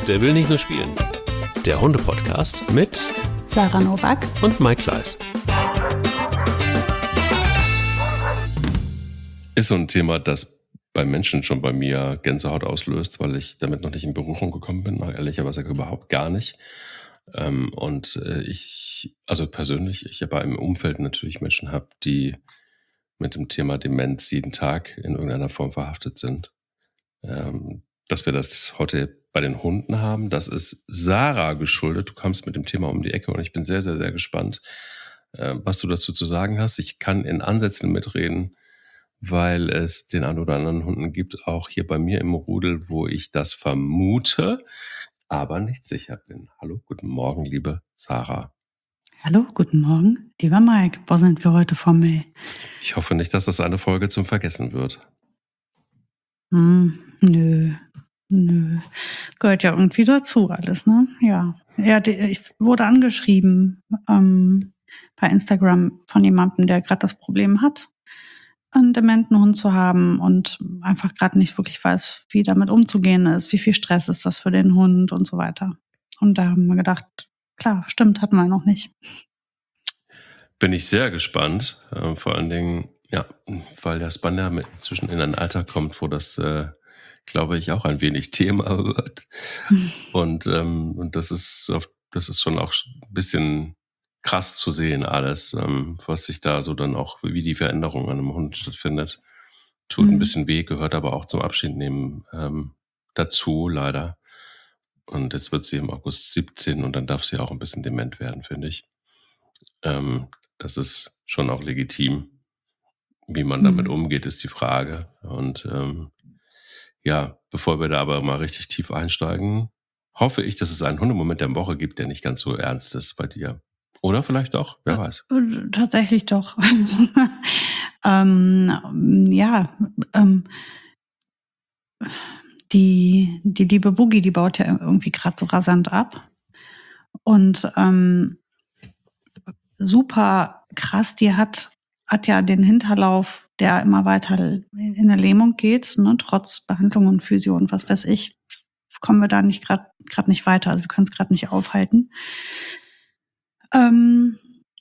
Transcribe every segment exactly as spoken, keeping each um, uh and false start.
Der will nicht nur spielen. Der Hunde-Podcast mit Sarah Nowak und Mike Kleiss. Ist so ein Thema, das bei Menschen schon bei mir Gänsehaut auslöst, weil ich damit noch nicht in Berührung gekommen bin, ehrlicherweise überhaupt gar nicht. Ähm, und äh, ich, also persönlich, ich aber im Umfeld natürlich Menschen habe, die mit dem Thema Demenz jeden Tag in irgendeiner Form verhaftet sind. Ähm, dass wir das heute bei den Hunden haben, das ist Sarah geschuldet. Du kommst mit dem Thema um die Ecke und ich bin sehr, sehr, sehr gespannt, äh, was du dazu zu sagen hast. Ich kann in Ansätzen mitreden, weil es den ein oder anderen Hunden gibt, auch hier bei mir im Rudel, wo ich das vermute, aber nicht sicher bin. Hallo, guten Morgen, liebe Sarah. Hallo, guten Morgen, lieber Mike. Wo sind wir heute formell? Ich hoffe nicht, dass das eine Folge zum Vergessen wird. Hm, nö, nö. Gehört ja irgendwie dazu alles, ne? Ja. Ja, die, ich wurde angeschrieben ähm, bei Instagram von jemandem, der gerade das Problem hat, einen dementen Hund zu haben und einfach gerade nicht wirklich weiß, wie damit umzugehen ist, wie viel Stress ist das für den Hund und so weiter. Und da haben wir gedacht, klar, stimmt, hatten wir noch nicht. Bin ich sehr gespannt, äh, vor allen Dingen, ja, weil das Banner mit inzwischen in ein Alter kommt, wo das, äh, glaube ich, auch ein wenig Thema wird. Und, ähm, und das ist, auf, das ist schon auch ein bisschen krass zu sehen, alles, ähm, was sich da so dann auch, wie die Veränderung an einem Hund stattfindet. Tut ein bisschen weh, gehört aber auch zum Abschied nehmen ähm, dazu, leider. Und jetzt wird sie im August siebzehn und dann darf sie auch ein bisschen dement werden, finde ich. Ähm, das ist schon auch legitim. Wie man damit umgeht, ist die Frage. Und ähm, ja, bevor wir da aber mal richtig tief einsteigen, hoffe ich, dass es einen Hundemoment der Woche gibt, der nicht ganz so ernst ist bei dir. Oder vielleicht doch, wer weiß. Äh, Tatsächlich doch. ähm, ja, ähm, die, die liebe Boogie, die baut ja irgendwie gerade so rasant ab. Und ähm, super krass, die hat, hat ja den Hinterlauf, der immer weiter in der Lähmung geht, ne, trotz Behandlung und Physio und was weiß ich, kommen wir da nicht gerade gerade nicht weiter. Also wir können es gerade nicht aufhalten. Ähm,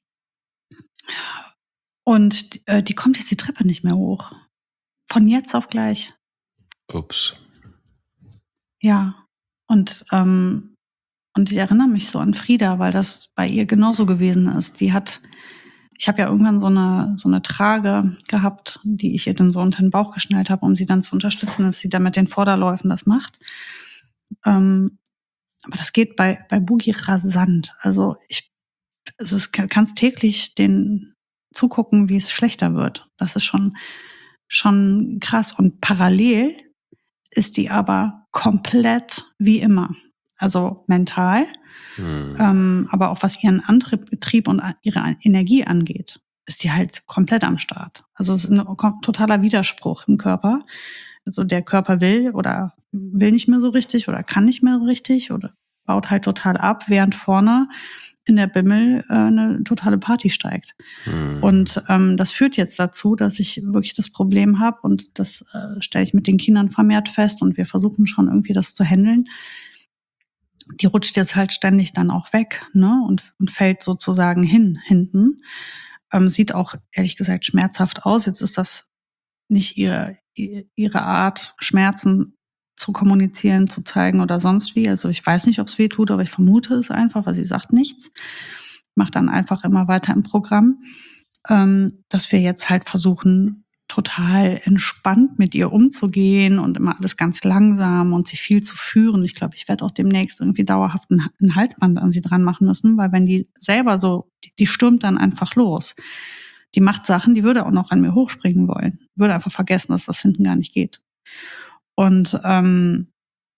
und äh, die kommt jetzt die Treppe nicht mehr hoch. Von jetzt auf gleich. Ups. Ja. Und, ähm, und ich erinnere mich so an Frieda, weil das bei ihr genauso gewesen ist. Die hat, ich habe ja irgendwann so eine, so eine Trage gehabt, die ich ihr dann so unter den Bauch geschnallt habe, um sie dann zu unterstützen, dass sie dann mit den Vorderläufen das macht. Ähm, aber das geht bei, bei Boogie rasant. Also ich, also es kann, kannst täglich den zugucken, wie es schlechter wird. Das ist schon, schon krass. Und parallel ist die aber komplett wie immer. Also mental, Hm. ähm, aber auch was ihren Antrieb Trieb und ihre Energie angeht, ist die halt komplett am Start. Also es ist ein totaler Widerspruch im Körper. Also der Körper will oder will nicht mehr so richtig oder kann nicht mehr so richtig oder baut halt total ab, während vorne in der Bimmel äh, eine totale Party steigt. Hm. Und ähm, das führt jetzt dazu, dass ich wirklich das Problem habe und das äh, stelle ich mit den Kindern vermehrt fest und wir versuchen schon irgendwie das zu handeln. Die rutscht jetzt halt ständig dann auch weg, ne, und, und fällt sozusagen hin, hinten. Ähm, sieht auch ehrlich gesagt schmerzhaft aus. Jetzt ist das nicht ihre, ihre Art, Schmerzen zu kommunizieren, zu zeigen oder sonst wie. Also ich weiß nicht, ob es weh tut, aber ich vermute es einfach, weil sie sagt nichts. Macht dann einfach immer weiter im Programm, ähm, dass wir jetzt halt versuchen, total entspannt mit ihr umzugehen und immer alles ganz langsam und sie viel zu führen. Ich glaube, ich werde auch demnächst irgendwie dauerhaft ein, ein Halsband an sie dran machen müssen, weil wenn die selber so, die, die stürmt dann einfach los. Die macht Sachen, die würde auch noch an mir hochspringen wollen. Würde einfach vergessen, dass das hinten gar nicht geht. Und ähm,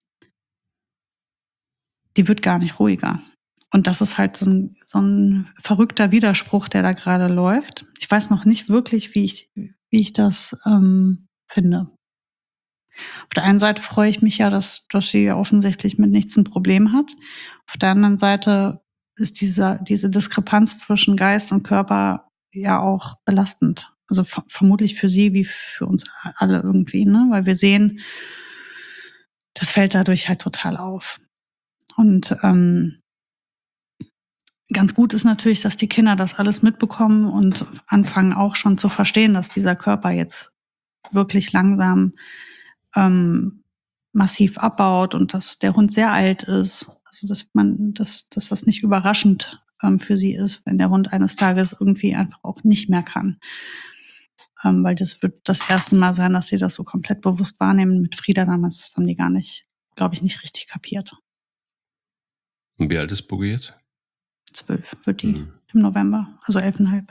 die wird gar nicht ruhiger. Und das ist halt so ein, so ein verrückter Widerspruch, der da gerade läuft. Ich weiß noch nicht wirklich, wie ich, wie ich das ähm, finde. Auf der einen Seite freue ich mich ja, dass, dass sie ja offensichtlich mit nichts ein Problem hat. Auf der anderen Seite ist diese, diese Diskrepanz zwischen Geist und Körper ja auch belastend. Also ver- vermutlich für sie wie für uns alle irgendwie, ne? Weil wir sehen, das fällt dadurch halt total auf. Und ähm, ganz gut ist natürlich, dass die Kinder das alles mitbekommen und anfangen auch schon zu verstehen, dass dieser Körper jetzt wirklich langsam ähm, massiv abbaut und dass der Hund sehr alt ist. Also dass man, dass, dass das nicht überraschend ähm, für sie ist, wenn der Hund eines Tages irgendwie einfach auch nicht mehr kann. Ähm, weil das wird das erste Mal sein, dass sie das so komplett bewusst wahrnehmen. Mit Frieda damals, das haben die gar nicht, glaube ich, nicht richtig kapiert. Und wie alt ist Boogie jetzt? Zwölf wird die mhm. im November, also elfeinhalb.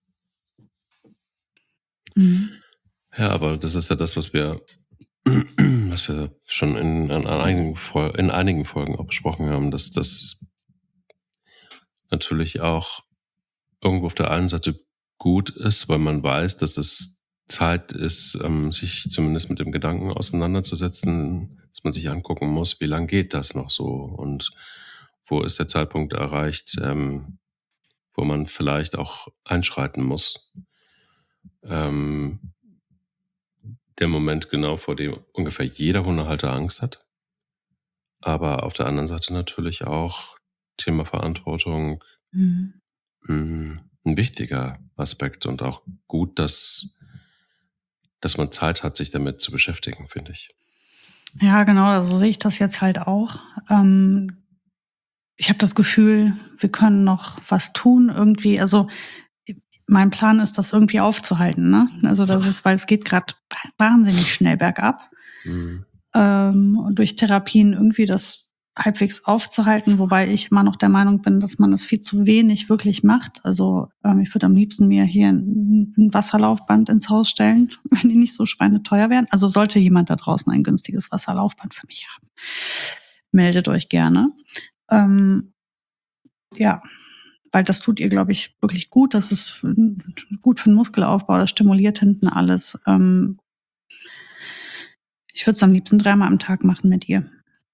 Mhm. Ja, aber das ist ja das, was wir, was wir schon in, in, einigen, in einigen Folgen auch besprochen haben, dass das natürlich auch irgendwo auf der einen Seite gut ist, weil man weiß, dass es Zeit ist, ähm, sich zumindest mit dem Gedanken auseinanderzusetzen, dass man sich angucken muss, wie lange geht das noch so und wo ist der Zeitpunkt erreicht, ähm, wo man vielleicht auch einschreiten muss. Ähm, der Moment genau, vor dem ungefähr jeder Hundehalter Angst hat. Aber auf der anderen Seite natürlich auch Thema Verantwortung mhm. mh, ein wichtiger Aspekt und auch gut, dass, dass man Zeit hat, sich damit zu beschäftigen, finde ich. Ja, genau, so sehe ich das jetzt halt auch. Ähm, ich habe das Gefühl, wir können noch was tun irgendwie. Also mein Plan ist, das irgendwie aufzuhalten. Ne? Also das ist, weil es geht gerade wahnsinnig schnell bergab. Mhm. Ähm, und durch Therapien irgendwie das halbwegs aufzuhalten, wobei ich immer noch der Meinung bin, dass man das viel zu wenig wirklich macht. Also ähm, ich würde am liebsten mir hier ein, ein Wasserlaufband ins Haus stellen, wenn die nicht so schweineteuer wären. Also sollte jemand da draußen ein günstiges Wasserlaufband für mich haben, meldet euch gerne. Ähm, ja, weil das tut ihr, glaube ich, wirklich gut. Das ist gut für den Muskelaufbau, das stimuliert hinten alles. Ähm, ich würde es am liebsten dreimal am Tag machen mit ihr.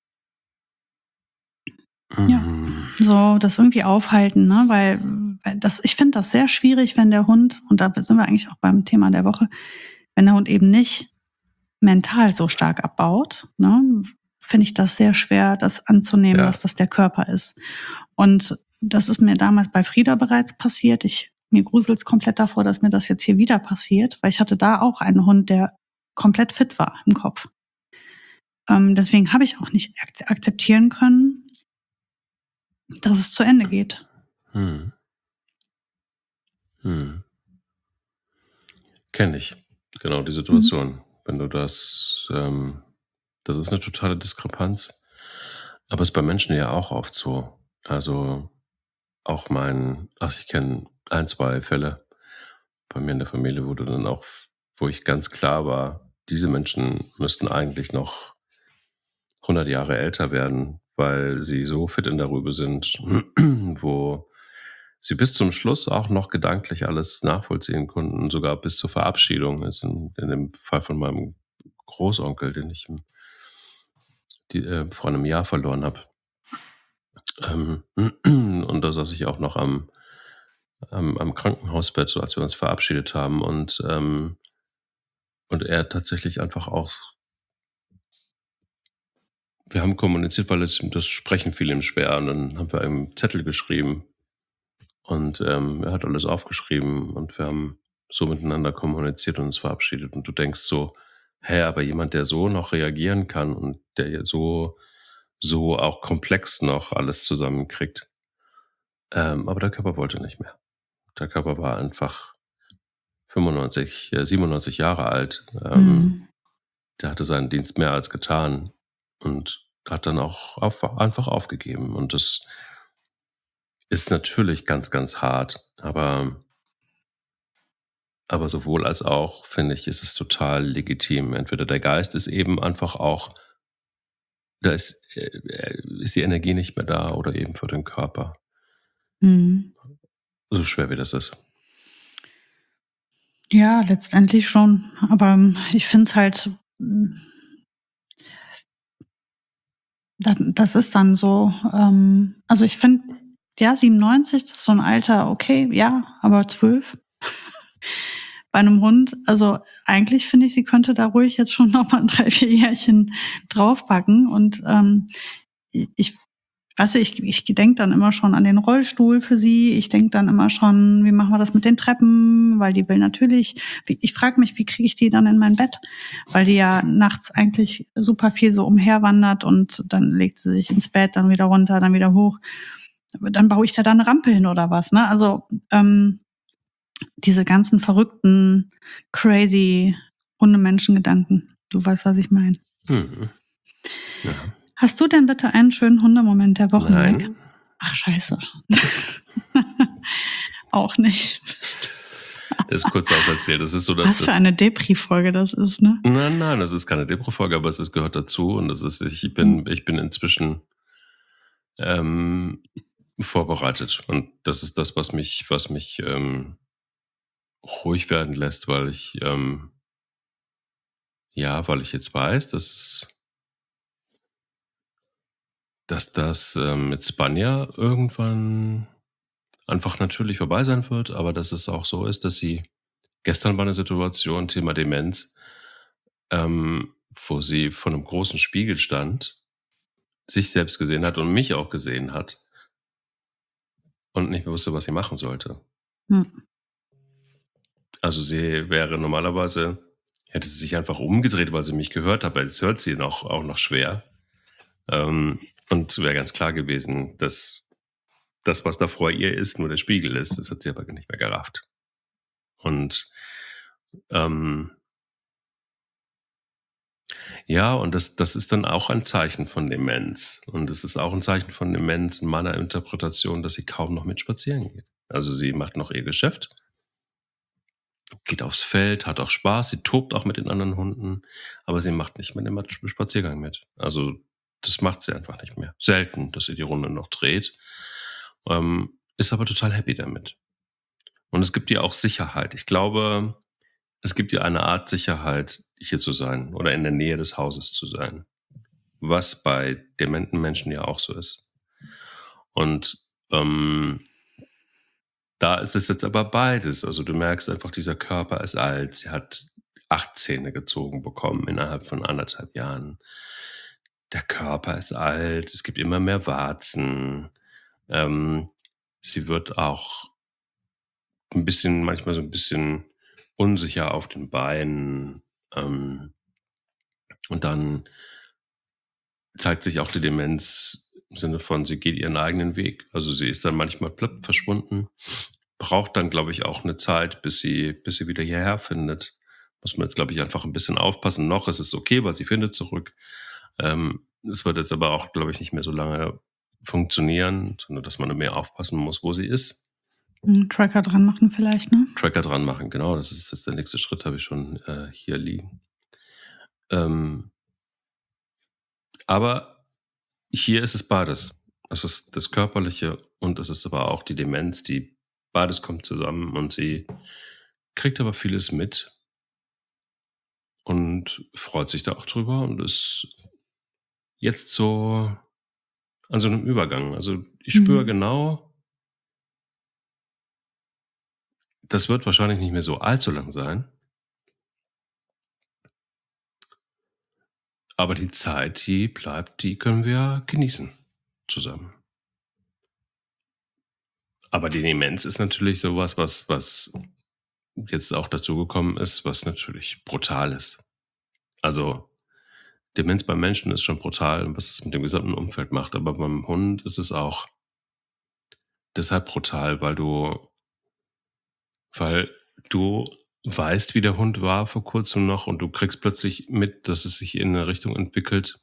Mhm. Ja, so das irgendwie aufhalten, ne? Weil das, ich finde das sehr schwierig, wenn der Hund, und da sind wir eigentlich auch beim Thema der Woche, wenn der Hund eben nicht mental so stark abbaut, ne, finde ich das sehr schwer, das anzunehmen, ja, dass das der Körper ist. Und das ist mir damals bei Frieda bereits passiert. Ich, mir gruselt es komplett davor, dass mir das jetzt hier wieder passiert, weil ich hatte da auch einen Hund, der komplett fit war im Kopf. Ähm, deswegen habe ich auch nicht ak- akzeptieren können, dass es zu Ende geht. Hm. Hm. Kenne ich, genau die Situation. Mhm. Wenn du das, ähm, das ist eine totale Diskrepanz. Aber es ist bei Menschen ja auch oft so. Also auch mein, ach, ich kenne ein, zwei Fälle bei mir in der Familie, wo du dann auch, wo ich ganz klar war, diese Menschen müssten eigentlich noch hundert Jahre älter werden, weil sie so fit in der Rübe sind, wo sie bis zum Schluss auch noch gedanklich alles nachvollziehen konnten, sogar bis zur Verabschiedung. Das ist in, in dem Fall von meinem Großonkel, den ich im, die, äh, vor einem Jahr verloren habe. Ähm, und da saß ich auch noch am, am, am Krankenhausbett, als wir uns verabschiedet haben. Und, ähm, und er tatsächlich einfach auch, wir haben kommuniziert, weil es, das Sprechen fiel ihm schwer. Und dann haben wir einen Zettel geschrieben. Und ähm, er hat alles aufgeschrieben und wir haben so miteinander kommuniziert und uns verabschiedet. Und du denkst so, hä, aber jemand, der so noch reagieren kann und der so, so auch komplex noch alles zusammenkriegt. Ähm, aber der Körper wollte nicht mehr. Der Körper war einfach fünfundneunzig, äh, siebenundneunzig Jahre alt. Ähm, mhm. Der hatte seinen Dienst mehr als getan und hat dann auch auf, einfach aufgegeben. Und das ist natürlich ganz, ganz hart, aber Aber sowohl als auch, finde ich, ist es total legitim. Entweder der Geist ist eben einfach auch, da ist, äh, ist die Energie nicht mehr da oder eben für den Körper. Mhm. So schwer wie das ist. Ja, letztendlich schon. Aber ich finde es halt, das ist dann so, ähm, also ich finde, ja, siebenundneunzig, das ist so ein Alter, okay, ja, aber zwölf bei einem Hund, also eigentlich finde ich, sie könnte da ruhig jetzt schon noch mal drei, vier Jährchen draufpacken und ähm, ich Weißt du, ich, ich denke dann immer schon an den Rollstuhl für sie. Ich denke dann immer schon, wie machen wir das mit den Treppen? Weil die will natürlich, wie- ich frage mich, wie kriege ich die dann in mein Bett? Weil die ja nachts eigentlich super viel so umherwandert und dann legt sie sich ins Bett, dann wieder runter, dann wieder hoch. Dann baue ich da dann eine Rampe hin oder was, ne? Also ähm, diese ganzen verrückten, crazy Hundemenschen-Gedanken. Du weißt, was ich meine. Mhm. Ja. Hast du denn bitte einen schönen Hundemoment der Woche, Mike? Nein. Ach, scheiße. Auch nicht. Das ist kurz auserzählt. Das ist so, dass Was für das. eine Depri-Folge das ist, ne? Nein, nein, das ist keine Depro-Folge, aber es ist, gehört dazu und das ist, ich bin, ich bin inzwischen ähm, vorbereitet. Und das ist das, was mich, was mich ähm, ruhig werden lässt, weil ich ähm, ja, weil ich jetzt weiß, dass es, dass das ähm, mit Spanja irgendwann einfach natürlich vorbei sein wird, aber dass es auch so ist, dass sie gestern war eine Situation, Thema Demenz, ähm, wo sie vor einem großen Spiegel stand, sich selbst gesehen hat und mich auch gesehen hat und nicht mehr wusste, was sie machen sollte. Hm. Also sie wäre normalerweise, hätte sie sich einfach umgedreht, weil sie mich gehört hat, weil es hört sie noch, auch noch schwer. Ähm, und wäre ganz klar gewesen, dass das, was da vor ihr ist, nur der Spiegel ist. Das hat sie aber nicht mehr gerafft. Und ähm, ja, und das, das ist dann auch ein Zeichen von Demenz. Und es ist auch ein Zeichen von Demenz in meiner Interpretation, dass sie kaum noch mit spazieren geht. Also sie macht noch ihr Geschäft, geht aufs Feld, hat auch Spaß, sie tobt auch mit den anderen Hunden, aber sie macht nicht mit dem Spaziergang mit. Also das macht sie einfach nicht mehr. Selten, dass sie die Runde noch dreht. Ähm, ist aber total happy damit. Und es gibt ihr auch Sicherheit. Ich glaube, es gibt ihr eine Art Sicherheit, hier zu sein oder in der Nähe des Hauses zu sein. Was bei dementen Menschen ja auch so ist. Und ähm, da ist es jetzt aber beides. Also du merkst einfach, dieser Körper ist alt. Sie hat acht Zähne gezogen bekommen innerhalb von anderthalb Jahren. Der Körper ist alt. Es gibt immer mehr Warzen. Ähm, sie wird auch ein bisschen, manchmal so ein bisschen unsicher auf den Beinen. Ähm, und dann zeigt sich auch die Demenz im Sinne von, sie geht ihren eigenen Weg. Also sie ist dann manchmal plöpp verschwunden, braucht dann, glaube ich, auch eine Zeit, bis sie, bis sie wieder hierher findet. Muss man jetzt, glaube ich, einfach ein bisschen aufpassen. Noch ist es okay, weil sie findet zurück. Ähm, es wird jetzt aber auch, glaube ich, nicht mehr so lange funktionieren, sondern dass man mehr aufpassen muss, wo sie ist. Einen Tracker dran machen vielleicht, ne? Tracker dran machen, genau. Das ist jetzt der nächste Schritt, habe ich schon äh, hier liegen. Ähm, aber hier ist es beides. Es ist das Körperliche und es ist aber auch die Demenz, die beides kommt zusammen und sie kriegt aber vieles mit und freut sich da auch drüber und ist jetzt so an so einem Übergang. Also ich spüre Mhm. genau, das wird wahrscheinlich nicht mehr so allzu lang sein, aber die Zeit, die bleibt, die können wir genießen zusammen. Aber die Demenz ist natürlich sowas, was, was jetzt auch dazugekommen ist, was natürlich brutal ist. Also Demenz beim Menschen ist schon brutal, was es mit dem gesamten Umfeld macht, aber beim Hund ist es auch deshalb brutal, weil du, weil du weißt, wie der Hund war vor kurzem noch und du kriegst plötzlich mit, dass es sich in eine Richtung entwickelt,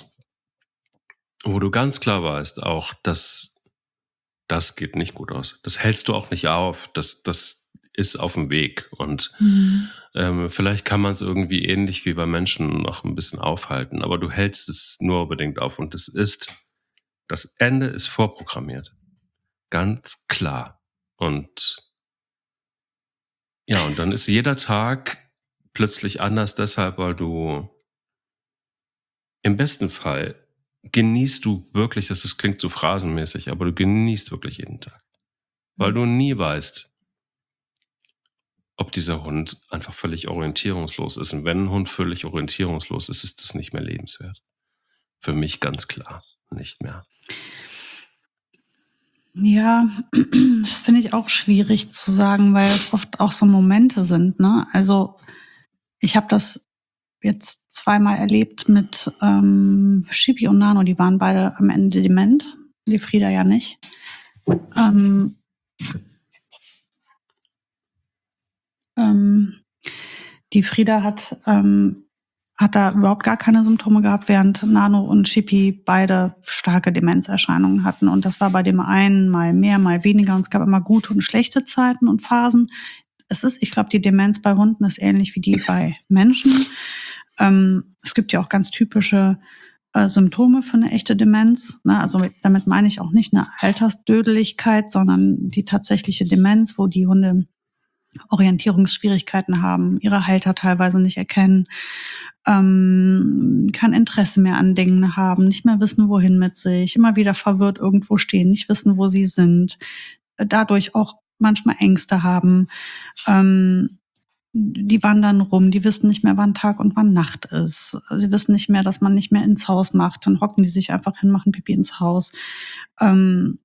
wo du ganz klar weißt, auch, dass das geht nicht gut aus. Das hältst du auch nicht auf. Das, das ist auf dem Weg. Und Mhm. ähm, vielleicht kann man es irgendwie ähnlich wie bei Menschen noch ein bisschen aufhalten, aber du hältst es nur bedingt auf. Und es ist, das Ende ist vorprogrammiert. Ganz klar. Und ja, und dann ist jeder Tag plötzlich anders deshalb, weil du im besten Fall genießt du wirklich, das ist, klingt so phrasenmäßig, aber du genießt wirklich jeden Tag. Weil du nie weißt, ob dieser Hund einfach völlig orientierungslos ist. Und wenn ein Hund völlig orientierungslos ist, ist das nicht mehr lebenswert. Für mich ganz klar nicht mehr. Ja, das finde ich auch schwierig zu sagen, weil es oft auch so Momente sind, ne? Also, ich habe das jetzt zweimal erlebt mit, ähm, Shipi und Nano, die waren beide am Ende dement, die Frieda ja nicht. Ähm ähm, die Frieda hat, ähm hat da überhaupt gar keine Symptome gehabt, während Nano und Shipi beide starke Demenzerscheinungen hatten. Und das war bei dem einen mal mehr, mal weniger. Und es gab immer gute und schlechte Zeiten und Phasen. Es ist, ich glaube, die Demenz bei Hunden ist ähnlich wie die bei Menschen. Ähm, es gibt ja auch ganz typische äh, Symptome für eine echte Demenz. Ne? Also mit, damit meine ich auch nicht eine Altersdödeligkeit, sondern die tatsächliche Demenz, wo die Hunde Orientierungsschwierigkeiten haben, ihre Halter teilweise nicht erkennen, ähm, kein Interesse mehr an Dingen haben, nicht mehr wissen, wohin mit sich, immer wieder verwirrt irgendwo stehen, nicht wissen, wo sie sind, dadurch auch manchmal Ängste haben. Ähm, die wandern rum, die wissen nicht mehr, wann Tag und wann Nacht ist. Sie wissen nicht mehr, dass man nicht mehr ins Haus macht. Dann hocken die sich einfach hin, machen Pipi ins Haus. Ähm,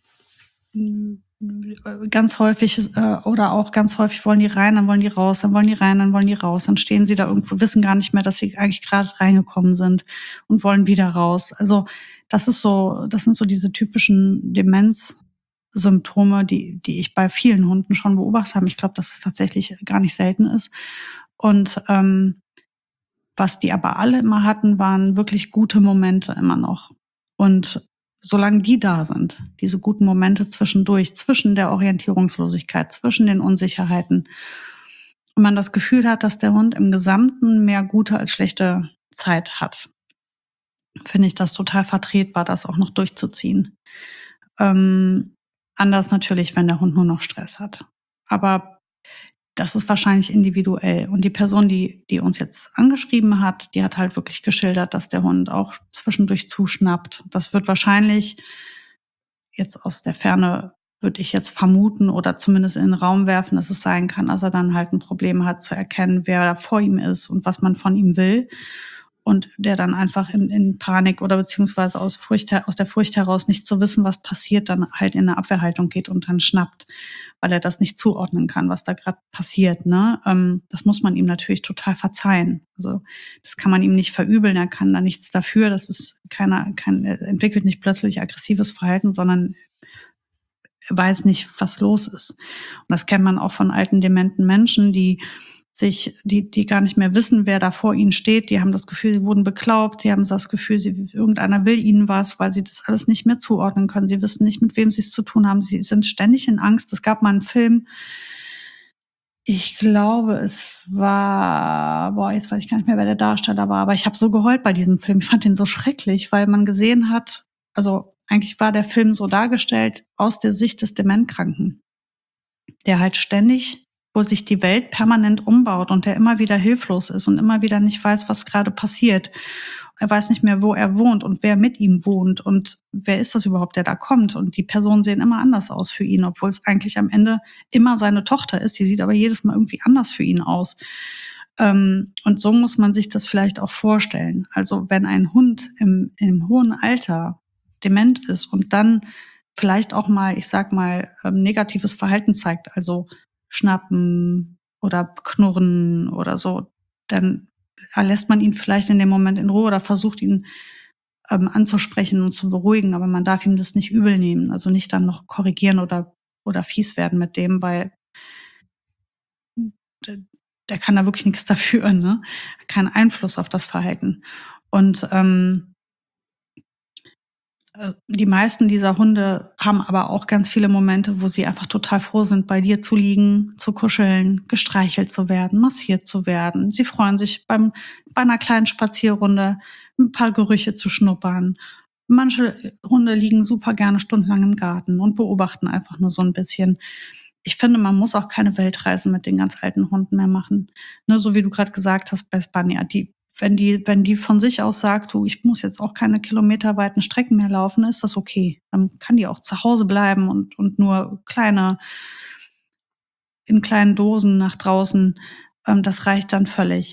ganz häufig äh, oder auch ganz häufig wollen die rein, dann wollen die raus, dann wollen die rein, dann wollen die raus. Dann stehen sie da irgendwo, wissen gar nicht mehr, dass sie eigentlich gerade reingekommen sind und wollen wieder raus. Also das ist so, das sind so diese typischen Demenzsymptome, die, die ich bei vielen Hunden schon beobachtet habe. Ich glaube, dass es tatsächlich gar nicht selten ist. Und ähm, was die aber alle immer hatten, waren wirklich gute Momente immer noch. Und solange die da sind, diese guten Momente zwischendurch, zwischen der Orientierungslosigkeit, zwischen den Unsicherheiten, und man das Gefühl hat, dass der Hund im Gesamten mehr gute als schlechte Zeit hat, finde ich das total vertretbar, das auch noch durchzuziehen. Ähm, anders natürlich, wenn der Hund nur noch Stress hat. Aber das ist wahrscheinlich individuell. Und die Person, die, die uns jetzt angeschrieben hat, die hat halt wirklich geschildert, dass der Hund auch zwischendurch zuschnappt. Das wird wahrscheinlich jetzt aus der Ferne, würde ich jetzt vermuten oder zumindest in den Raum werfen, dass es sein kann, dass er dann halt ein Problem hat zu erkennen, wer da vor ihm ist und was man von ihm will. Und der dann einfach in, in Panik oder beziehungsweise aus Furcht, aus der Furcht heraus nicht zu wissen, was passiert, dann halt in eine Abwehrhaltung geht und dann schnappt, weil er das nicht zuordnen kann, was da gerade passiert. Ne? Ähm, das muss man ihm natürlich total verzeihen. Also das kann man ihm nicht verübeln, er kann da nichts dafür. Das ist keiner, kein, er entwickelt nicht plötzlich aggressives Verhalten, sondern er weiß nicht, was los ist. Und das kennt man auch von alten, dementen Menschen, die sich, die, die gar nicht mehr wissen, wer da vor ihnen steht. Die haben das Gefühl, sie wurden beklaubt. Die haben das Gefühl, sie, irgendeiner will ihnen was, weil sie das alles nicht mehr zuordnen können. Sie wissen nicht, mit wem sie es zu tun haben. Sie sind ständig in Angst. Es gab mal einen Film, ich glaube, es war, boah, jetzt weiß ich gar nicht mehr, wer der Darsteller war, aber ich habe so geheult bei diesem Film. Ich fand den so schrecklich, weil man gesehen hat, also eigentlich war der Film so dargestellt aus der Sicht des Dementkranken, der halt ständig, wo sich die Welt permanent umbaut und der immer wieder hilflos ist und immer wieder nicht weiß, was gerade passiert. Er weiß nicht mehr, wo er wohnt und wer mit ihm wohnt und wer ist das überhaupt, der da kommt. Und die Personen sehen immer anders aus für ihn, obwohl es eigentlich am Ende immer seine Tochter ist. Die sieht aber jedes Mal irgendwie anders für ihn aus. Ähm, und so muss man sich das vielleicht auch vorstellen. Also wenn ein Hund im, im hohen Alter dement ist und dann vielleicht auch mal, ich sag mal, ähm, negatives Verhalten zeigt, also schnappen oder knurren oder so, dann lässt man ihn vielleicht in dem Moment in Ruhe oder versucht ihn ähm, anzusprechen und zu beruhigen, aber man darf ihm das nicht übel nehmen, also nicht dann noch korrigieren oder, oder fies werden mit dem, weil der, der kann da wirklich nichts dafür, ne? Kein Einfluss auf das Verhalten. Und ähm, die meisten dieser Hunde haben aber auch ganz viele Momente, wo sie einfach total froh sind, bei dir zu liegen, zu kuscheln, gestreichelt zu werden, massiert zu werden. Sie freuen sich beim, bei einer kleinen Spazierrunde ein paar Gerüche zu schnuppern. Manche Hunde liegen super gerne stundenlang im Garten und beobachten einfach nur so ein bisschen. Ich finde, man muss auch keine Weltreisen mit den ganz alten Hunden mehr machen. Ne, so wie du gerade gesagt hast bei Spanier, die wenn die, wenn die von sich aus sagt, du, ich muss jetzt auch keine kilometerweiten Strecken mehr laufen, ist das okay. Dann kann die auch zu Hause bleiben und, und nur kleine, in kleinen Dosen nach draußen. Ähm, das reicht dann völlig.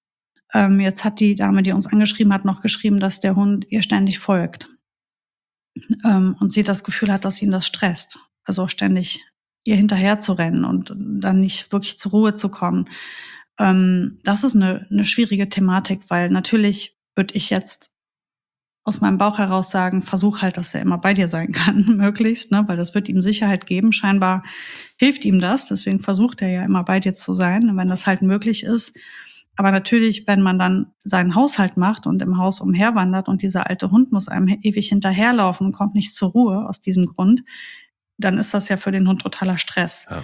Ähm, jetzt hat die Dame, die uns angeschrieben hat, noch geschrieben, dass der Hund ihr ständig folgt. ähm, und sie das Gefühl hat, dass ihn das stresst. Also ständig ihr hinterher zu rennen und dann nicht wirklich zur Ruhe zu kommen. Ähm, das ist eine, eine schwierige Thematik, weil natürlich würde ich jetzt aus meinem Bauch heraus sagen, versuch halt, dass er immer bei dir sein kann, möglichst, ne, weil das wird ihm Sicherheit geben. Scheinbar hilft ihm das, deswegen versucht er ja immer bei dir zu sein, wenn das halt möglich ist. Aber natürlich, wenn man dann seinen Haushalt macht und im Haus umherwandert und dieser alte Hund muss einem ewig hinterherlaufen und kommt nicht zur Ruhe aus diesem Grund, dann ist das ja für den Hund totaler Stress. Ja.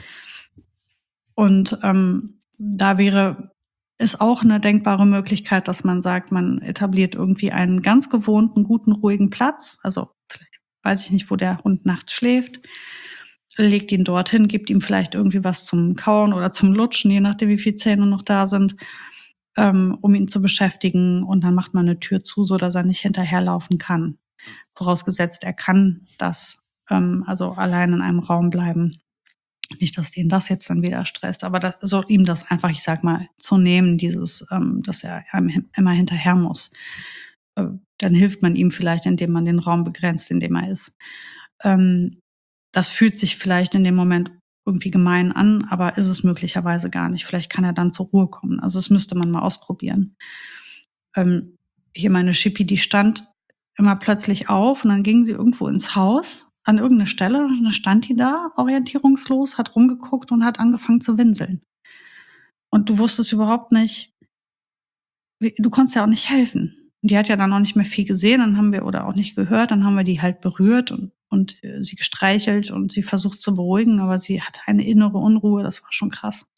Und ähm, da wäre es auch eine denkbare Möglichkeit, dass man sagt, man etabliert irgendwie einen ganz gewohnten, guten, ruhigen Platz. Also vielleicht weiß ich nicht, wo der Hund nachts schläft, legt ihn dorthin, gibt ihm vielleicht irgendwie was zum Kauen oder zum Lutschen, je nachdem, wie viele Zähne noch da sind, ähm, um ihn zu beschäftigen. Und dann macht man eine Tür zu, so dass er nicht hinterherlaufen kann. Vorausgesetzt, er kann das, ähm, also allein in einem Raum bleiben. Nicht, dass den das jetzt dann wieder stresst, aber das, so ihm das einfach, ich sag mal, zu nehmen, dieses, ähm, dass er einem immer hinterher muss. Äh, dann hilft man ihm vielleicht, indem man den Raum begrenzt, in dem er ist. Ähm, das fühlt sich vielleicht in dem Moment irgendwie gemein an, aber ist es möglicherweise gar nicht. Vielleicht kann er dann zur Ruhe kommen. Also das müsste man mal ausprobieren. Ähm, hier meine Schippi, die stand immer plötzlich auf und dann ging sie irgendwo ins Haus an irgendeine Stelle und dann stand die da orientierungslos, hat rumgeguckt und hat angefangen zu winseln. Und du wusstest überhaupt nicht, wie, du konntest ja auch nicht helfen. Und die hat ja dann auch nicht mehr viel gesehen, dann haben wir oder auch nicht gehört, dann haben wir die halt berührt und, und äh, sie gestreichelt und sie versucht zu beruhigen, aber sie hatte eine innere Unruhe, das war schon krass.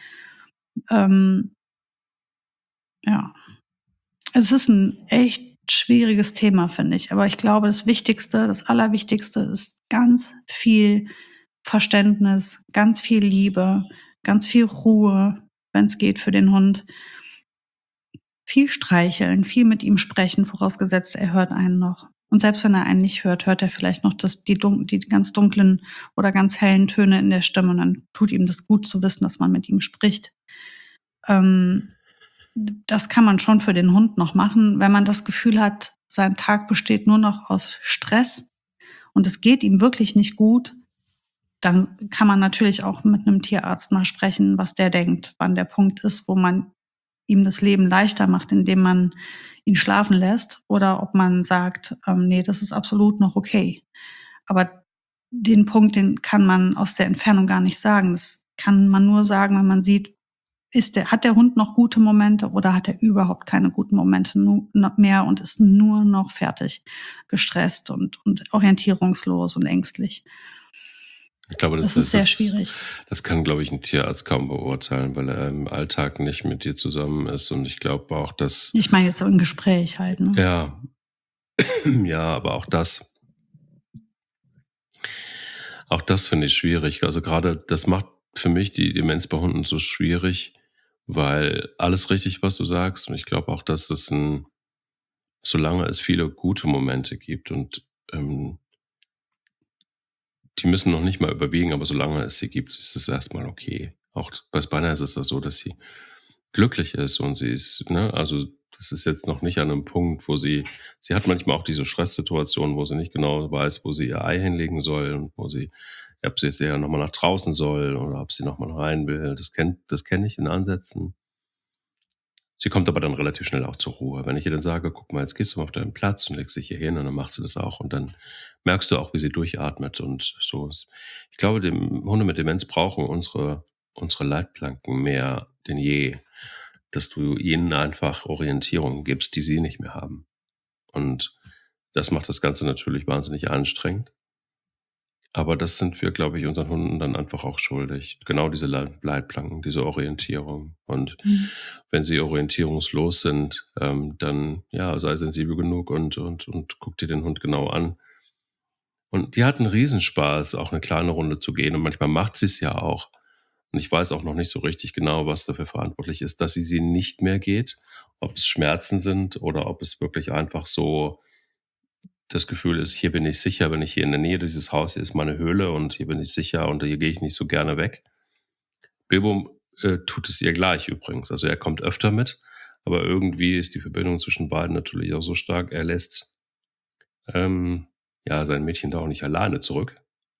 Ähm, ja. Es ist ein echt schwieriges Thema, finde ich. Aber ich glaube, das Wichtigste, das Allerwichtigste ist ganz viel Verständnis, ganz viel Liebe, ganz viel Ruhe, wenn es geht für den Hund. Viel streicheln, viel mit ihm sprechen, vorausgesetzt, er hört einen noch. Und selbst wenn er einen nicht hört, hört er vielleicht noch das, die, dun- die ganz dunklen oder ganz hellen Töne in der Stimme. Und dann tut ihm das gut zu wissen, dass man mit ihm spricht. Ähm, Das kann man schon für den Hund noch machen, wenn man das Gefühl hat, sein Tag besteht nur noch aus Stress und es geht ihm wirklich nicht gut, dann kann man natürlich auch mit einem Tierarzt mal sprechen, was der denkt, wann der Punkt ist, wo man ihm das Leben leichter macht, indem man ihn schlafen lässt, oder ob man sagt, ähm, nee, das ist absolut noch okay. Aber den Punkt, den kann man aus der Entfernung gar nicht sagen. Das kann man nur sagen, wenn man sieht, ist der, hat der Hund noch gute Momente oder hat er überhaupt keine guten Momente mehr und ist nur noch fertig, gestresst und, und orientierungslos und ängstlich. Ich glaube, das, Das ist das, sehr das, schwierig. das kann, glaube ich, ein Tierarzt kaum beurteilen, weil er im Alltag nicht mit dir zusammen ist. Und ich glaube auch, dass, Ich meine jetzt so im Gespräch halt, ne? ja, ja, aber auch das, auch das finde ich schwierig. Also gerade das macht für mich die Demenz bei Hunden so schwierig, weil alles richtig, was du sagst. Und ich glaube auch, dass es ein, solange es viele gute Momente gibt und ähm, die müssen noch nicht mal überwiegen, aber solange es sie gibt, ist es erstmal okay. Auch bei Spanner ist es das so, dass sie glücklich ist und sie ist, ne, also das ist jetzt noch nicht an einem Punkt, wo sie, sie hat manchmal auch diese Stresssituation, wo sie nicht genau weiß, wo sie ihr Ei hinlegen soll und wo sie, ob sie jetzt eher nochmal nach draußen soll oder ob sie nochmal rein will. Das kennt, das kenne ich in Ansätzen. Sie kommt aber dann relativ schnell auch zur Ruhe. Wenn ich ihr dann sage, guck mal, jetzt gehst du mal auf deinen Platz und legst dich hier hin und dann machst du das auch und dann merkst du auch, wie sie durchatmet und so. Ich glaube, dem Hunde mit Demenz brauchen unsere, unsere Leitplanken mehr denn je, dass du ihnen einfach Orientierung gibst, die sie nicht mehr haben. Und das macht das Ganze natürlich wahnsinnig anstrengend. Aber das sind wir, glaube ich, unseren Hunden dann einfach auch schuldig. Genau diese Leit- Leitplanken, diese Orientierung. Und Mhm. wenn sie orientierungslos sind, ähm, dann ja, sei sensibel genug und, und, und guck dir den Hund genau an. Und die hat einen Riesenspaß, auch eine kleine Runde zu gehen. Und manchmal macht sie es ja auch. Und ich weiß auch noch nicht so richtig genau, was dafür verantwortlich ist, dass sie sie nicht mehr geht. Ob es Schmerzen sind oder ob es wirklich einfach so das Gefühl ist, hier bin ich sicher, wenn ich hier in der Nähe dieses Hauses, hier ist meine Höhle und hier bin ich sicher und hier gehe ich nicht so gerne weg. Bilbo äh, tut es ihr gleich übrigens. Also er kommt öfter mit, aber irgendwie ist die Verbindung zwischen beiden natürlich auch so stark. Er lässt, ähm, ja, sein Mädchen da auch nicht alleine zurück.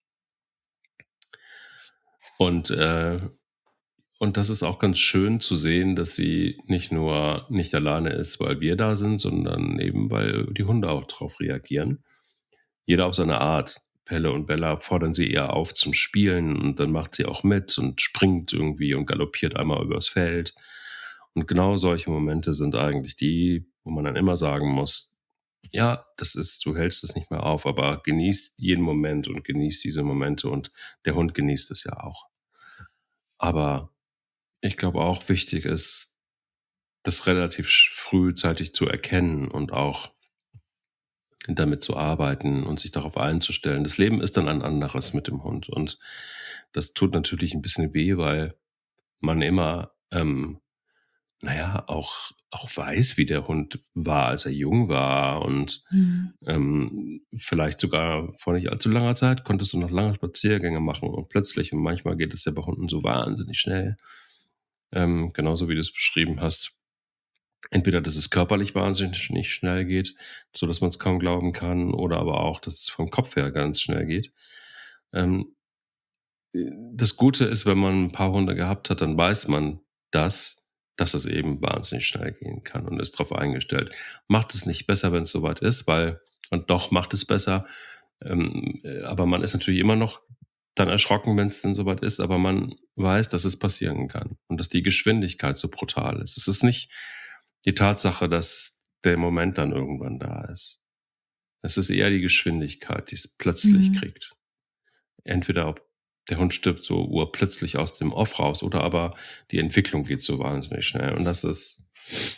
Und, äh und das ist auch ganz schön zu sehen, dass sie nicht nur nicht alleine ist, weil wir da sind, sondern eben, weil die Hunde auch drauf reagieren. Jeder auf seine Art. Pelle und Bella fordern sie eher auf zum Spielen und dann macht sie auch mit und springt irgendwie und galoppiert einmal übers Feld. Und genau solche Momente sind eigentlich die, wo man dann immer sagen muss: „Ja, das ist du hältst es nicht mehr auf, aber genießt jeden Moment und genießt diese Momente und der Hund genießt es ja auch.“ Aber ich glaube auch wichtig ist, das relativ sch frühzeitig zu erkennen und auch damit zu arbeiten und sich darauf einzustellen. Das Leben ist dann ein anderes mit dem Hund und das tut natürlich ein bisschen weh, weil man immer, ähm, na ja, auch auch weiß, wie der Hund war, als er jung war und, Mhm. ähm, vielleicht sogar vor nicht allzu langer Zeit konntest du noch lange Spaziergänge machen und plötzlich und manchmal geht es ja bei Hunden so wahnsinnig schnell, ähm, genauso wie du's beschrieben hast. Entweder, dass es körperlich wahnsinnig nicht schnell geht, sodass man es kaum glauben kann, oder aber auch, dass es vom Kopf her ganz schnell geht. Ähm, äh, das Gute ist, wenn man ein paar Hunde gehabt hat, dann weiß man das, dass es eben wahnsinnig schnell gehen kann und ist darauf eingestellt. Macht es nicht besser, wenn es soweit ist, weil und doch macht es besser, ähm, äh, aber man ist natürlich immer noch dann erschrocken, wenn es denn soweit ist, aber man weiß, dass es passieren kann und dass die Geschwindigkeit so brutal ist. Es ist nicht die Tatsache, dass der Moment dann irgendwann da ist. Es ist eher die Geschwindigkeit, die es plötzlich Mhm. kriegt. Entweder ob der Hund stirbt so urplötzlich aus dem Off raus oder aber die Entwicklung geht so wahnsinnig schnell. Und das ist,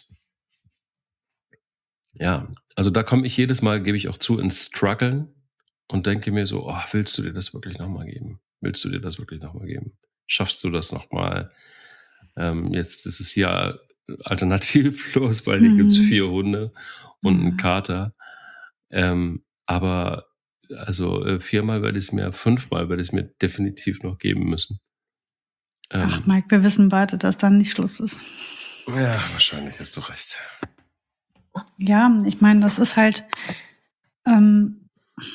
ja, also da komme ich jedes Mal, gebe ich auch zu, ins Struggeln und denke mir so, oh, willst du dir das wirklich nochmal geben? Willst du dir das wirklich nochmal geben? Schaffst du das nochmal? Ähm, jetzt ist es hier alternativlos, weil hier gibt's Mhm. vier Hunde und 'n Mhm. Kater. Ähm, aber also, äh, viermal werde ich's mir fünfmal werde ich's mir definitiv noch geben müssen. Ach, Ähm, Mike, wir wissen beide, dass dann nicht Schluss ist. ja, wahrscheinlich hast du recht. Ja, ich meine, das ist halt, ähm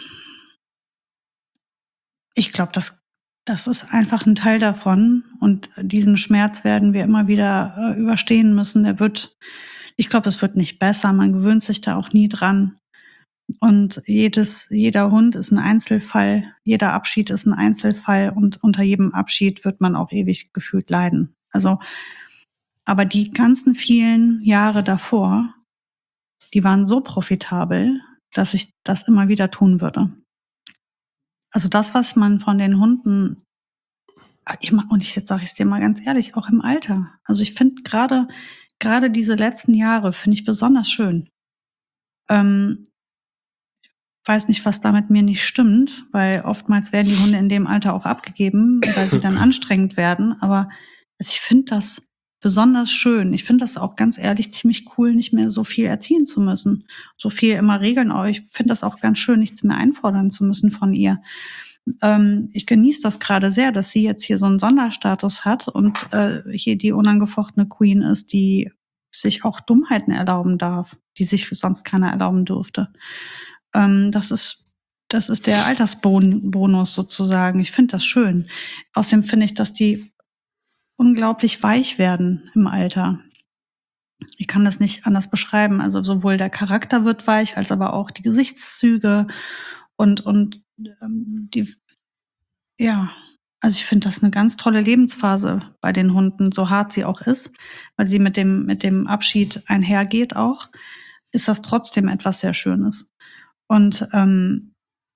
ich glaube, das das ist einfach ein Teil davon und diesen Schmerz werden wir immer wieder, äh, überstehen müssen. Der wird ich glaube, es wird nicht besser. Man gewöhnt sich da auch nie dran. Und jedes jeder Hund ist ein Einzelfall, jeder Abschied ist ein Einzelfall und unter jedem Abschied wird man auch ewig gefühlt leiden. Also, aber die ganzen vielen Jahre davor, die waren so profitabel, dass ich das immer wieder tun würde. Also, das, was man von den Hunden ah, ich ma und ich jetzt sage ich's dir mal ganz ehrlich, auch im Alter. Also, ich finde grade grade diese letzten Jahre finde ich besonders schön. Ähm, weiß nicht, was da mit mir nicht stimmt, weil oftmals werden die Hunde in dem Alter auch abgegeben, weil sie dann anstrengend werden. Aber also ich finde das besonders schön. Ich finde das auch ganz ehrlich ziemlich cool, nicht mehr so viel erziehen zu müssen, so viel immer regeln. Aber ich finde das auch ganz schön, nichts mehr einfordern zu müssen von ihr. Ähm, ich genieße das gerade sehr, dass sie jetzt hier so einen Sonderstatus hat und äh, hier die unangefochtene Queen ist, die sich auch Dummheiten erlauben darf, die sich sonst keiner erlauben dürfte. Ähm, das ist das ist der Altersbonus sozusagen. Ich finde das schön. Außerdem finde ich, dass die unglaublich weich werden im Alter. Ich kann das nicht anders beschreiben. Also sowohl der Charakter wird weich, als aber auch die Gesichtszüge und und ähm, die ja, also ich finde das eine ganz tolle Lebensphase bei den Hunden, so hart sie auch ist, weil sie mit dem mit dem Abschied einhergeht auch, ist das trotzdem etwas sehr Schönes. Und, ähm,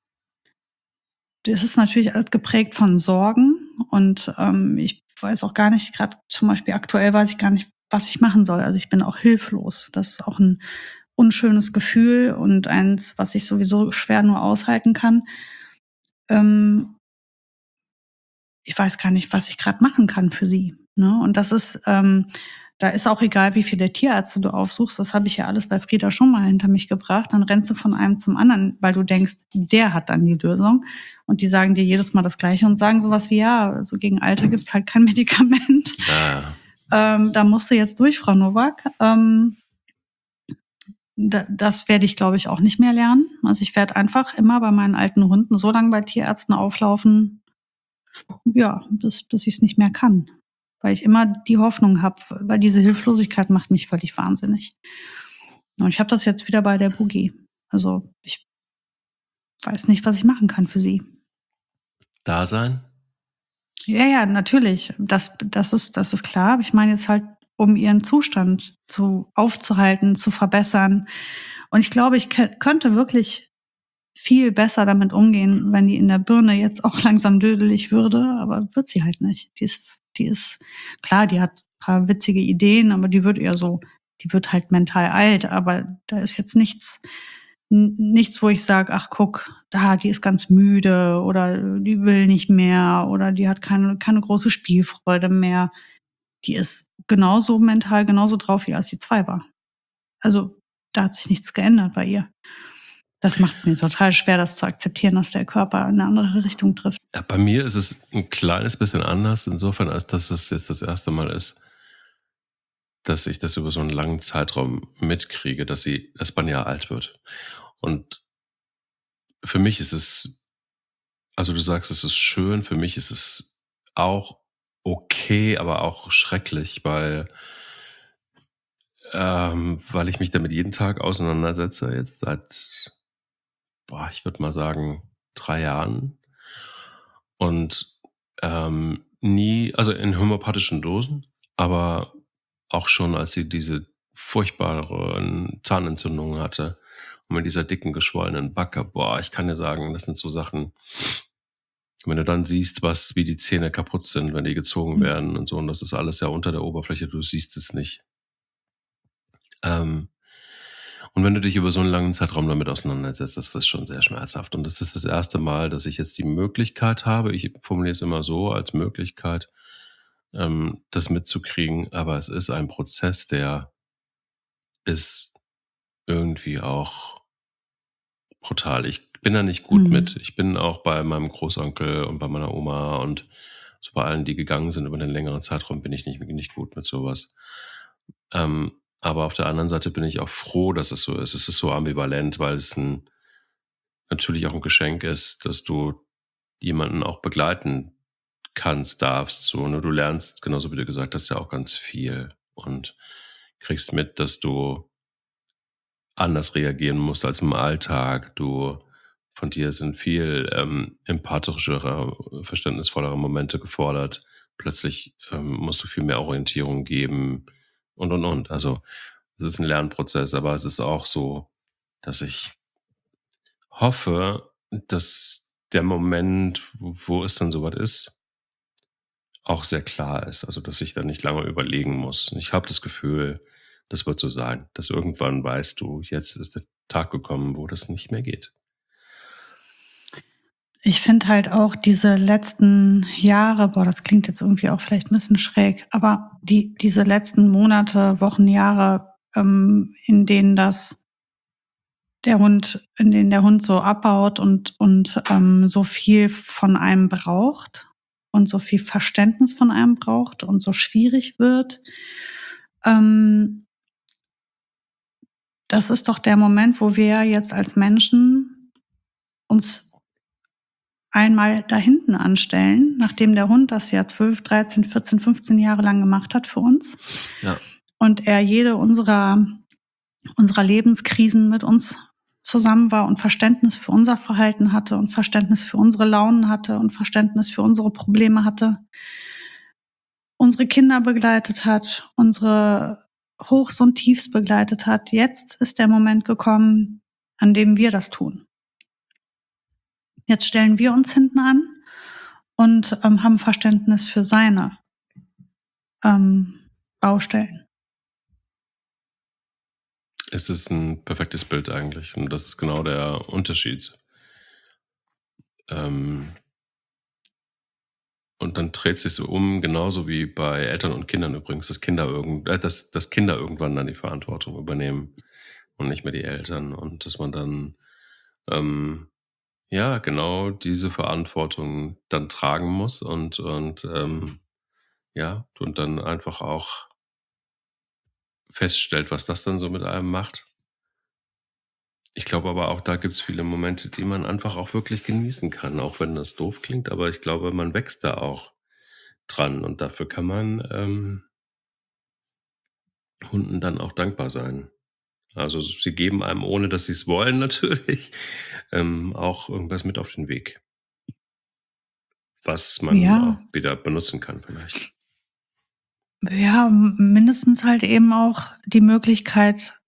das ist natürlich alles geprägt von Sorgen und, ähm, ich weiß auch gar nicht grad zum Beispiel aktuell weiß ich gar nicht, was ich machen soll. Also, ich bin auch hilflos. Das ist auch 'n unschönes Gefühl und eins, was ich sowieso schwer nur aushalten kann. Ähm Ich weiß gar nicht, was ich grad machen kann für sie, ne? Und das ist ähm, da ist auch egal, wie viele Tierärzte du aufsuchst. Das habe ich ja alles bei Frieda schon mal hinter mich gebracht. Dann rennst du von einem zum anderen, weil du denkst, der hat dann die Lösung. Und die sagen dir jedes Mal das Gleiche und sagen so was wie: „Ja, also gegen Alter gibt's halt kein Medikament. Ah, Ähm, da musst du jetzt durch, Frau Nowak.“ Ähm, da das werde ich, glaube ich, auch nicht mehr lernen. Also, ich werde einfach immer bei meinen alten Hunden so lange bei Tierärzten auflaufen, ja, bis bis ich's nicht mehr kann, weil ich immer die Hoffnung habe, weil diese Hilflosigkeit macht mich völlig wahnsinnig. Und ich habe das jetzt wieder bei der Boogie. Also, ich weiß nicht, was ich machen kann für sie. Da sein? Ja, ja, natürlich. Das das ist das ist klar. Aber ich meine jetzt halt, um ihren Zustand zu aufzuhalten, zu verbessern. Und ich glaube, ich kö könnte wirklich viel besser damit umgehen, wenn die in der Birne jetzt auch langsam dödelig würde, aber wird sie halt nicht. Die ist die ist klar, die hat paar witzige Ideen, aber die wird eher so die wird halt mental alt, aber da ist jetzt nichts n nichts, wo ich sage: „Ach guck, da, die ist ganz müde oder die will nicht mehr oder die hat keine keine große Spielfreude mehr.“ Die ist genauso mental genauso drauf, wie als sie zwei war. Also, da hat sich nichts geändert bei ihr. Das macht's mir total schwer, das zu akzeptieren, dass der Körper in 'ne andere Richtung trifft. Ja, bei mir ist es 'n kleines bisschen anders insofern, als dass es jetzt das erste Mal ist dass ich das über so 'n langen Zeitraum mitkriege, dass sie dass Spanja alt wird. Und für mich ist es also, du sagst, es ist schön, für mich ist es auch okay, aber auch schrecklich, weil ähm, weil ich mich damit jeden Tag auseinandersetze jetzt seit, boah, ich würde mal sagen, drei Jahren. Und, ähm, nie also, in homöopathischen Dosen, aber auch schon, als sie diese furchtbaren Zahnentzündungen hatte und mit dieser dicken, geschwollenen Backe. Boah, ich kann dir sagen, das sind so Sachen wenn du dann siehst, was wie die Zähne kaputt sind, wenn die gezogen Mhm. werden und so, und das ist alles ja unter der Oberfläche, du siehst es nicht. Ähm, und wenn du dich über so 'n langen Zeitraum damit auseinandersetzt, ist das schon sehr schmerzhaft. Und das ist das erste Mal, dass ich jetzt die Möglichkeit habe ich formuliere es immer so als Möglichkeit, ähm, das mitzukriegen, aber es ist ein Prozess, der ist irgendwie auch brutal. Ich bin da nicht gut mit. Mhm. Ich bin auch bei meinem Großonkel und bei meiner Oma und so bei allen, die gegangen sind über 'nen längeren Zeitraum, bin ich nicht nicht gut mit so was. Ähm, aber auf der anderen Seite bin ich auch froh, dass es so ist. Es ist so ambivalent, weil es 'n natürlich auch 'n Geschenk ist, dass du jemanden auch begleiten kannst, darfst, so, ne? Du lernst, genauso wie du gesagt hast, ja auch ganz viel und kriegst mit, dass du anders reagieren musst als im Alltag. Du von dir sind viel, ähm, empathischere, verständnisvollere Momente gefordert. Plötzlich, ähm, musst du viel mehr Orientierung geben und, und, und. Also, es ist 'n Lernprozess, aber es ist auch so, dass ich hoffe, dass der Moment, w wo es dann so weit ist auch sehr klar ist, also, dass ich da nicht lange überlegen muss. Ich habe das Gefühl, das wird so sein, dass irgendwann weißt du: „Jetzt ist der Tag gekommen, wo das nicht mehr geht.“ Ich finde halt auch diese letzten Jahre boah, das klingt jetzt irgendwie auch vielleicht 'n bisschen schräg, aber die diese letzten Monate, Wochen, Jahre, ähm, in denen das der Hund in denen der Hund so abbaut und und, ähm, so viel von einem braucht und so viel Verständnis von einem braucht und so schwierig wird, ähm das ist doch der Moment, wo wir jetzt als Menschen uns einmal da hinten anstellen, nachdem der Hund das ja zwölf, dreizehn, vierzehn, fünfzehn Jahre lang gemacht hat für uns Ja. und er jede unserer unserer Lebenskrisen mit uns zusammen war und Verständnis für unser Verhalten hatte und Verständnis für unsere Launen hatte und Verständnis für unsere Probleme hatte unsere Kinder begleitet hat, unsere Hochs und Tiefs begleitet hat. Jetzt ist der Moment gekommen, an dem wir das tun. Jetzt stellen wir uns hinten an und, ähm, haben Verständnis für seine ähm, Baustellen. Es ist 'n perfektes Bild eigentlich und das ist genau der Unterschied. Ähm und dann dreht sich's so um, genauso wie bei Eltern und Kindern übrigens, dass Kinder irgend äh, dass dass Kinder irgendwann dann die Verantwortung übernehmen und nicht mehr die Eltern und dass man dann, ähm, ja, genau diese Verantwortung dann tragen muss und und, ähm, ja, und dann einfach auch feststellt, was das dann so mit einem macht. Ich glaube aber auch, da gibt's viele Momente, die man einfach auch wirklich genießen kann, auch wenn das doof klingt, aber ich glaube, man wächst da auch dran und dafür kann man, ähm Hunden dann auch dankbar sein. Also, sie geben einem, ohne dass sie's wollen natürlich, ähm, auch irgendwas mit auf den Weg. Was man auch Ja. wieder benutzen kann vielleicht. Ja, m mindestens halt eben auch die Möglichkeit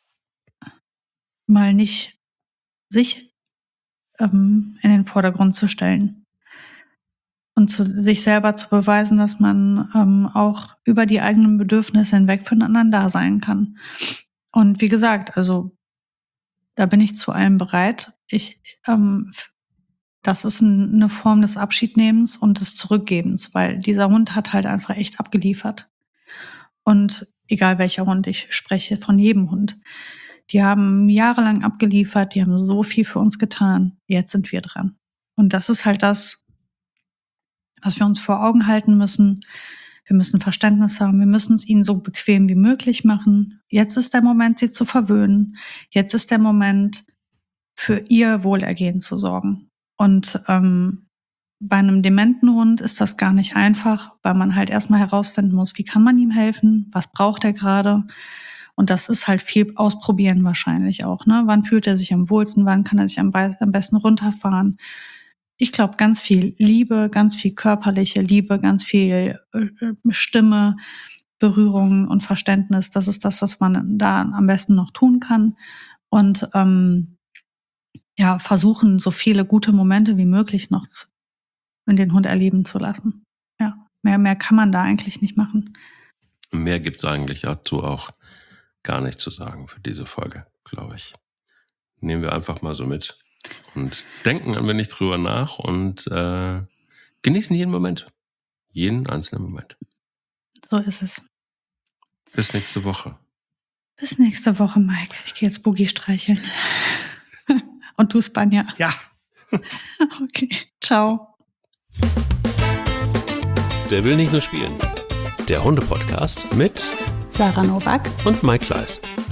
mal nicht sich, ähm, in den Vordergrund zu stellen. Und zu sich selber zu beweisen, dass man, ähm, auch über die eigenen Bedürfnisse hinweg für 'n anderen da sein kann. Und wie gesagt, also da bin ich zu allem bereit. Ich, ähm f das ist 'n 'ne Form des Abschiednehmens und des Zurückgebens, weil dieser Hund hat halt einfach echt abgeliefert. Und egal welcher Hund, ich spreche von jedem Hund. Die haben jahrelang abgeliefert, die haben so viel für uns getan. Jetzt sind wir dran. Und das ist halt das was wir uns vor Augen halten müssen. Wir müssen Verständnis haben. Wir müssen's ihnen so bequem wie möglich machen. Jetzt ist der Moment, sie zu verwöhnen. Jetzt ist der Moment, für ihr Wohlergehen zu sorgen. Und, ähm, bei 'nem dementen Hund ist das gar nicht einfach, weil man halt erst mal herausfinden muss: Wie kann man ihm helfen? Was braucht er grade? Und das ist halt viel Ausprobieren wahrscheinlich auch, ne? Wann fühlt er sich am wohlsten? Wann kann er sich am bei am besten runterfahren? Ich glaube, ganz viel Liebe, ganz viel körperliche Liebe, ganz viel, äh, äh, Stimme, Berührung und Verständnis. Das ist das, was man da am besten noch tun kann. Und, ähm, ja, versuchen, so viele gute Momente wie möglich noch z in den Hund erleben zu lassen. Ja, mehr mehr kann man da eigentlich nicht machen. Mehr gibt's eigentlich dazu auch gar nicht zu sagen für diese Folge, glaube ich. Nehmen wir einfach mal so mit und denken ein wenig drüber nach und, äh, genießen jeden Moment. Jeden einzelnen Moment. So ist es. Bis nächste Woche. Bis nächste Woche, Mike. Ich gehe jetzt Boogie streicheln. Und du Spanja. Ja. Okay. Tschau. Der will nicht nur spielen. Der Hunde-Podcast mit Sarah Novak und Mike Kleiss.